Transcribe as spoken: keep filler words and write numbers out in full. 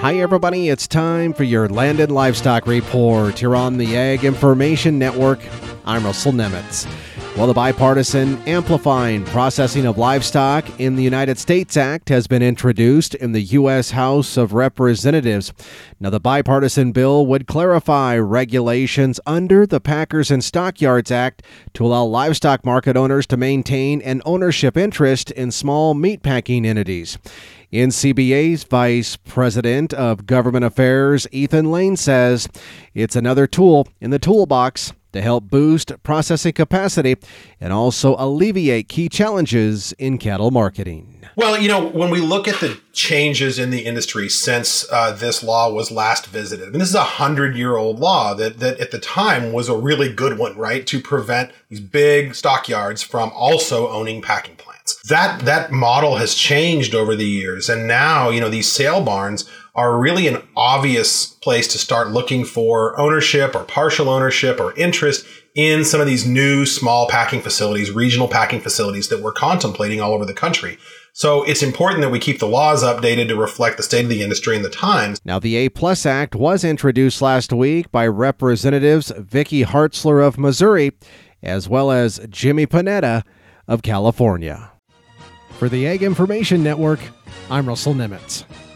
Hi, everybody. It's time for your Land and Livestock Report here on the Ag Information Network. I'm Russell Nemitz. Well, the bipartisan Amplifying Processing of Livestock in the United States Act has been introduced in the U S House of Representatives. Now, the bipartisan bill would clarify regulations under the Packers and Stockyards Act to allow livestock market owners to maintain an ownership interest in small meatpacking entities. N C B A's Vice President of Government Affairs, Ethan Lane, says it's another tool in the toolbox to help boost processing capacity and also alleviate key challenges in cattle marketing. Well, you know, when we look at the changes in the industry since uh, this law was last visited, I mean, this is a hundred-year-old law that, that at the time was a really good one, right, to prevent these big stockyards from also owning packing plants. That that model has changed over the years, and now, you know, these sale barns are really an obvious place to start looking for ownership or partial ownership or interest in some of these new small packing facilities, regional packing facilities that we're contemplating all over the country. So it's important that we keep the laws updated to reflect the state of the industry and the times. Now, the A-Plus Act was introduced last week by Representatives Vicky Hartzler of Missouri, as well as Jimmy Panetta of California. For the Ag Information Network, I'm Russell Nemitz.